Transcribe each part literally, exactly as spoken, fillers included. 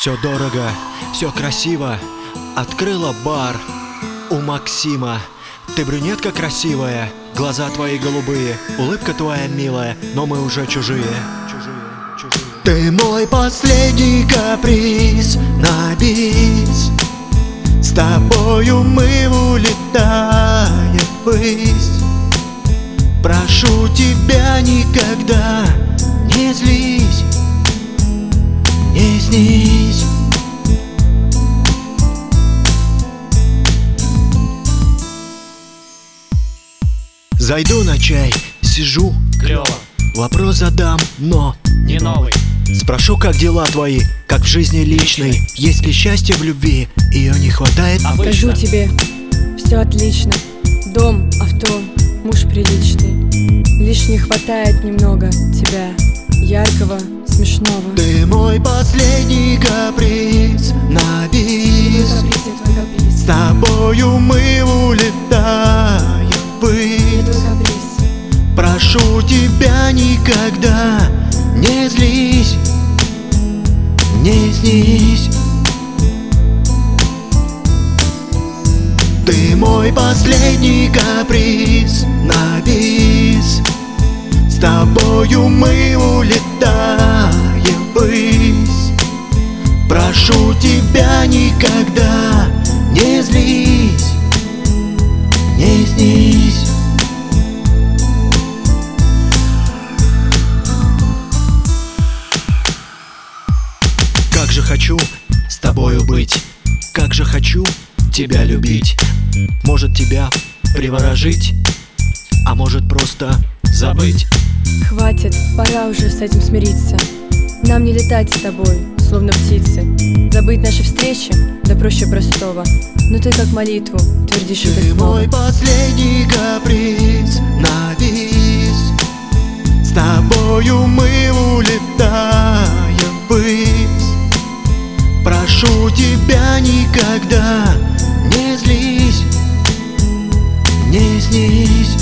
Все дорого, все красиво. Открыла бар у Максима. Ты брюнетка красивая, глаза твои голубые, улыбка твоя милая, но мы уже чужие. Ты мой последний каприз на бис. С тобою мы улетаем ввысь. Прошу тебя, никогда не злись, не снись. Зайду на чай, сижу, клёво, вопрос задам, но не новый. Спрошу, как дела твои, как в жизни личной. Есть ли счастье в любви, ее не хватает? Скажу тебе, все отлично. Дом, авто, муж приличный. Лишь не хватает немного тебя, яркого, смешного. Ты мой последний каприз на бис. С тобою мы улетаем ввысь. Прошу тебя, никогда не злись, не снись. Ты мой последний каприз на бис. С тобою мы улетаем ввысь. Прошу тебя, никогда не злись, не снись. Как же хочу с тобою быть, как же хочу тебя любить. Может тебя приворожить, а может просто забыть. Хватит, пора уже с этим смириться. Нам не летать с тобой, словно птицы. Забыть наши встречи, да проще простого. Но ты как молитву твердишь это Ты слово. мой последний каприз на бис. С тобою мы улетаем ввысь. Прошу тебя, никогда не злись, не снись.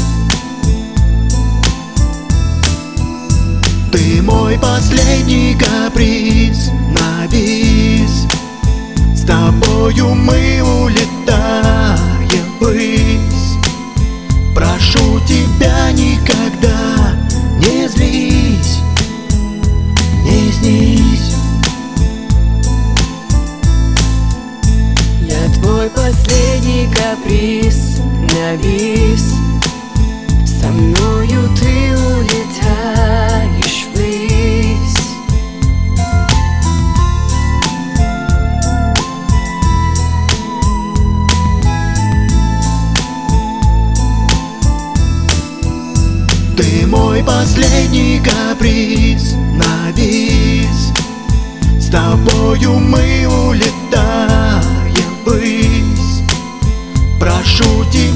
Ты мой последний каприз на бис. С тобою мы улетаем ввысь. Прошу тебя, никогда не злись, не снись. Я твой последний каприз на бис. Со мною ты улетаешь ввысь. Ты мой последний каприз на бис. С тобою мы улетаем ввысь. Прошу тебя,